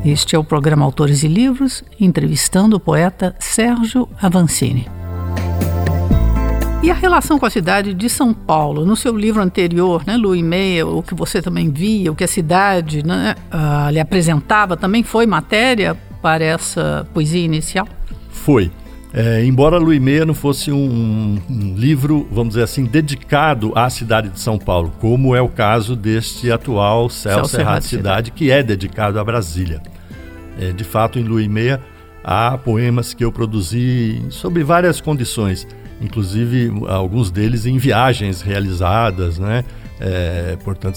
Este é o programa Autores e Livros, entrevistando o poeta Sérgio Avancini. E a relação com a cidade de São Paulo? No seu livro anterior, né, Lua e Meia, o que você também via, o que a cidade, né, lhe apresentava, também foi matéria para essa poesia inicial? Foi. Embora Lua e Meia não fosse um livro, vamos dizer assim, dedicado à cidade de São Paulo, como é o caso deste atual Céu Cerrado Cidade, que é dedicado a Brasília. De fato, em Lua e Meia, há poemas que eu produzi sob várias condições, inclusive alguns deles em viagens realizadas, né? Portanto,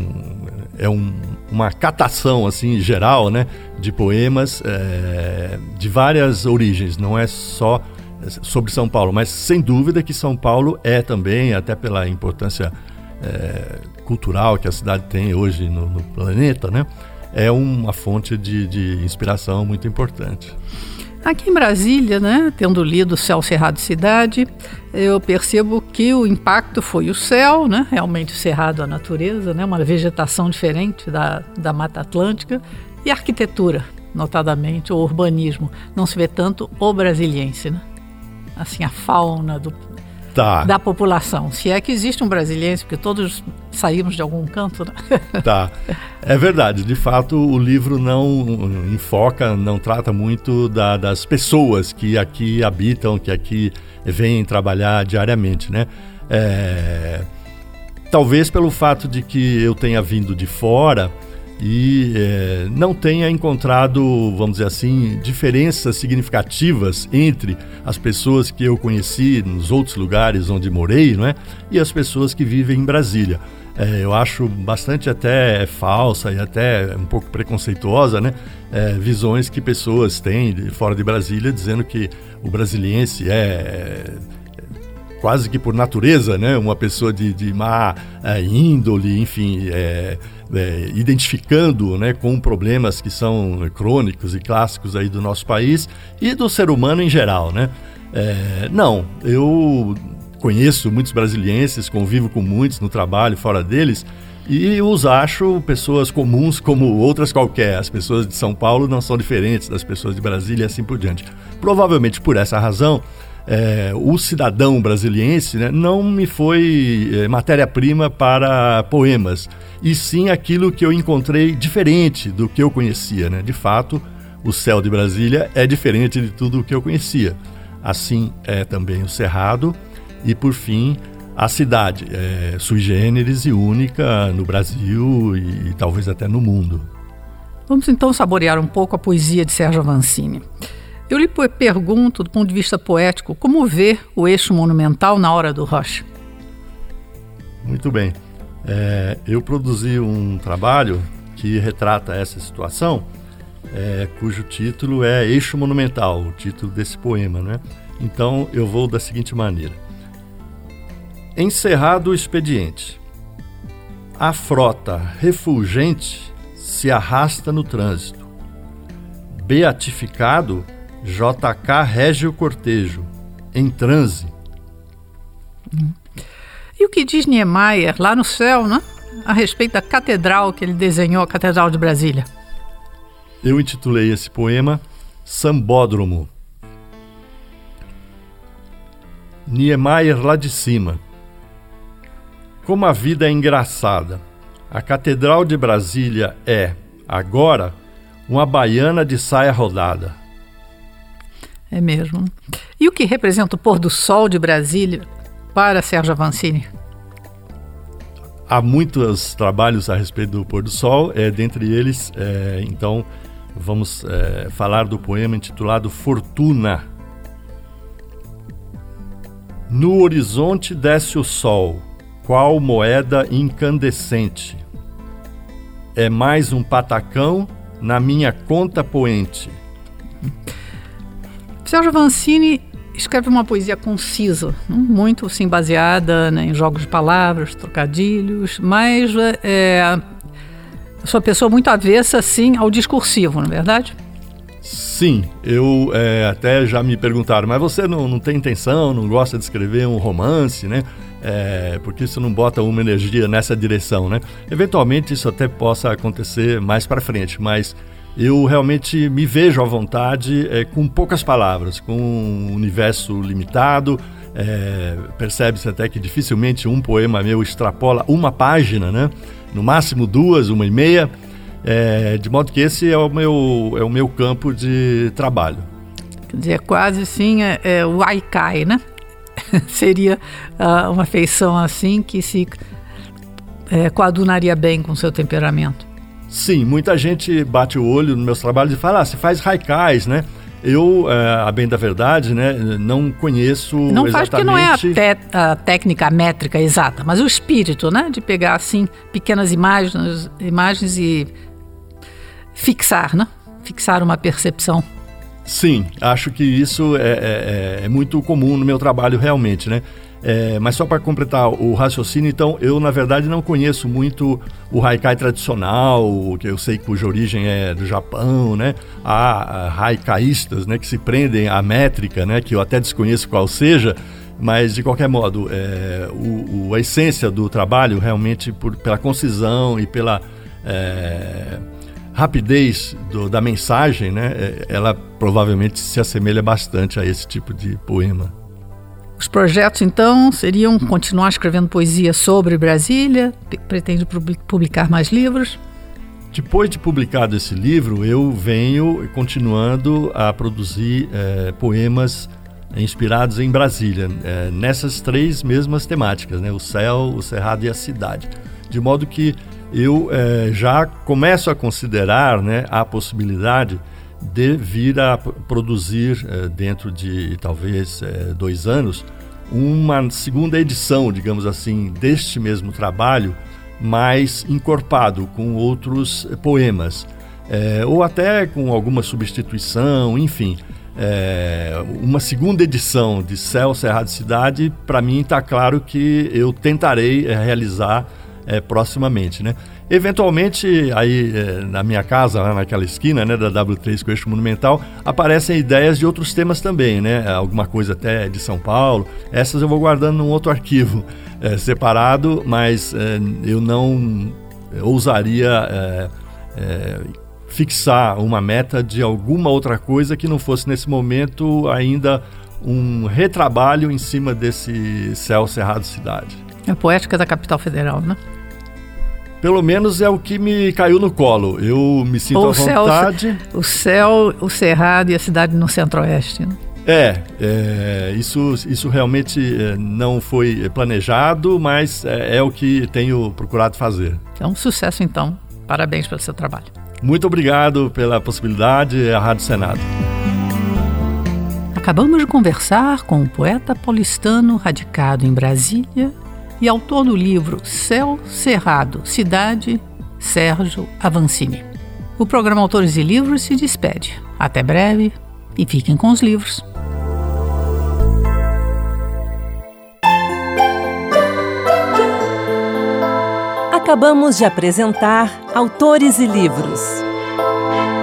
uma catação assim, geral, né, de poemas de várias origens, não é só sobre São Paulo, mas sem dúvida que São Paulo é também, até pela importância cultural que a cidade tem hoje no planeta, né, é uma fonte de inspiração muito importante. Aqui em Brasília, né, tendo lido Céu Cerrado Cidade, eu percebo que o impacto foi o céu, né, realmente cerrado à natureza, né, uma vegetação diferente da Mata Atlântica, e a arquitetura, notadamente, o urbanismo. Não se vê tanto o brasiliense, né? Assim, a fauna da população. Se é que existe um brasiliense, porque todos saímos de algum canto, né? Tá, é verdade. De fato, o livro não enfoca, não trata muito das pessoas que aqui habitam, que aqui vêm trabalhar diariamente, né? Talvez pelo fato de que eu tenha vindo de fora e não tenha encontrado, vamos dizer assim, diferenças significativas entre as pessoas que eu conheci nos outros lugares onde morei, não é? E as pessoas que vivem em Brasília. Eu acho bastante até falsa e até um pouco preconceituosa, né? Visões que pessoas têm de fora de Brasília dizendo que o brasiliense quase que por natureza, né? Uma pessoa de má índole, enfim, identificando, né, com problemas que são crônicos e clássicos aí do nosso país e do ser humano em geral, né? Não, eu conheço muitos brasilienses, convivo com muitos no trabalho, fora deles, e os acho pessoas comuns como outras qualquer. As pessoas de São Paulo não são diferentes das pessoas de Brasília e assim por diante. Provavelmente por essa razão, o cidadão brasiliense, né, não me foi matéria-prima para poemas, e sim aquilo que eu encontrei diferente do que eu conhecia, né? De fato, o céu de Brasília é diferente de tudo o que eu conhecia. Assim é também o Cerrado e, por fim, a cidade, sui generis e única no Brasil e talvez até no mundo. Vamos então saborear um pouco a poesia de Sérgio Avancini. Eu lhe pergunto, do ponto de vista poético, como ver o eixo monumental na hora do rush? Muito bem. Eu produzi um trabalho que retrata essa situação, cujo título é Eixo Monumental, o título desse poema, né? Então eu vou da seguinte maneira. Encerrado o expediente, a frota refulgente se arrasta no trânsito. Beatificado, JK rege o cortejo, em transe. E o que diz Niemeyer lá no céu, né, a respeito da catedral que ele desenhou, a Catedral de Brasília? Eu intitulei esse poema Sambódromo. Niemeyer lá de cima. Como a vida é engraçada. A Catedral de Brasília é, agora, uma baiana de saia rodada. É mesmo. E o que representa o pôr do sol de Brasília para Sérgio Avancini? Há muitos trabalhos a respeito do pôr do sol, dentre eles, então, vamos falar do poema intitulado Fortuna. No horizonte desce o sol, qual moeda incandescente. É mais um patacão na minha conta poente. Sérgio Avancini escreve uma poesia concisa, muito assim, baseada, né, em jogos de palavras, trocadilhos, mas sou uma pessoa muito avessa assim, ao discursivo, não é verdade? Sim, eu até já me perguntaram, mas você não tem intenção, não gosta de escrever um romance, né? Porque você não bota uma energia nessa direção, né? Eventualmente isso até possa acontecer mais para frente, mas eu realmente me vejo à vontade com poucas palavras, com um universo limitado. Percebe-se até que dificilmente um poema meu extrapola uma página, né? No máximo 2, 1,5. De modo que esse é o meu campo de trabalho. Quer dizer, quase assim o haikai, né? Seria uma feição assim que se coadunaria bem com o seu temperamento. Sim, muita gente bate o olho nos meus trabalhos e fala, você faz haikais, né? Eu, a bem da verdade, né, não conheço não faz exatamente... Porque não é a técnica métrica exata, mas o espírito, né, de pegar assim pequenas imagens e fixar, né? Fixar uma percepção. Sim, acho que isso é muito comum no meu trabalho realmente, né? Mas só para completar o raciocínio, então, eu na verdade não conheço muito o haikai tradicional, que eu sei cuja origem é do Japão, né? Há haikaístas, né, que se prendem à métrica, né, que eu até desconheço qual seja, mas de qualquer modo, a essência do trabalho realmente pela concisão e pela rapidez da mensagem, né, ela provavelmente se assemelha bastante a esse tipo de poema. Os projetos, então, seriam continuar escrevendo poesia sobre Brasília? Pretende publicar mais livros? Depois de publicado esse livro, eu venho continuando a produzir poemas inspirados em Brasília, nessas 3 mesmas temáticas, né? O céu, o cerrado e a cidade. De modo que eu já começo a considerar, né, a possibilidade de vir a produzir, dentro de talvez 2 anos, uma segunda edição, digamos assim, deste mesmo trabalho, mais encorpado com outros poemas, ou até com alguma substituição, enfim. Uma segunda edição de Céu, Cerrado e Cidade, para mim está claro que eu tentarei realizar proximamente, né? Eventualmente, aí na minha casa, lá naquela esquina, né, da W3 com eixo monumental, aparecem ideias de outros temas também, né? Alguma coisa até de São Paulo. Essas eu vou guardando num outro arquivo separado, mas eu não ousaria fixar uma meta de alguma outra coisa que não fosse nesse momento ainda um retrabalho em cima desse Céu, Cerrado, Cidade. É a poética da capital federal, né? Pelo menos é o que me caiu no colo. Eu me sinto à vontade. O céu, o cerrado e a cidade no centro-oeste, né? Isso realmente não foi planejado, mas é o que tenho procurado fazer. Então, sucesso então. Parabéns pelo seu trabalho. Muito obrigado pela possibilidade, a Rádio Senado. Acabamos de conversar com o poeta paulistano radicado em Brasília e autor do livro Céu, Cerrado, Cidade, Sérgio Avancini. O programa Autores e Livros se despede. Até breve e fiquem com os livros. Acabamos de apresentar Autores e Livros.